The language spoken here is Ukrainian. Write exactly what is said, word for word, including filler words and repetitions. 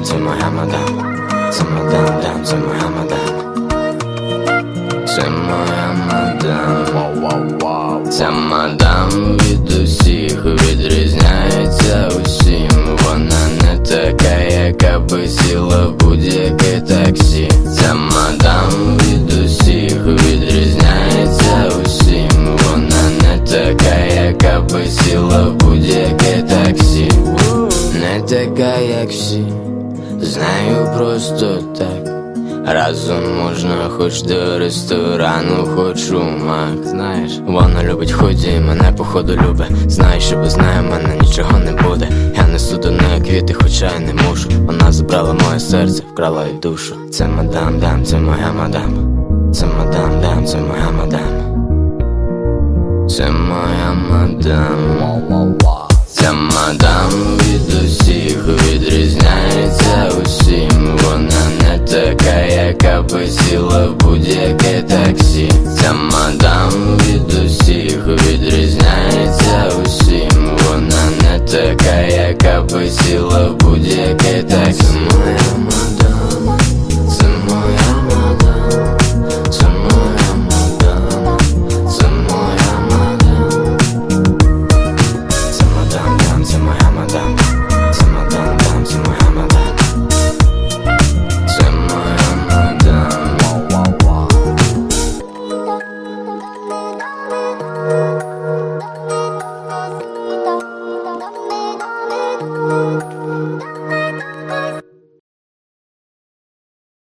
це моя мадам. Це мадам, дам, це моя мадам. Це моя мадам. Ця мадам від усіх відрізняється усім. Вона не така, яка би сіла в будь-яке таксі. Ця мадам від усіх відрізняється усім. Вона не така, яка би сіла в будь-яке таксі. Не така, як всі, з нею просто так. Разом можна хоч до ресторану, хоч у мак. Знаєш, вона любить худі, мене походу любить. Знаєш, що без неї в мене нічого не буде. Я несу до неї квіти, хоча й не мушу. Вона забрала моє серце, вкрала й душу. Це мадам, дам, це моя мадам. Це мадам, дам, це моя мадам. Це моя мадам. Ця мадам від усіх відрізняється усім. Вона не така, яка би сіла в будь-яке таксі. Ця мадам від усіх відрізняється усім. Вона не така, яка би сіла в будь-яке таксі.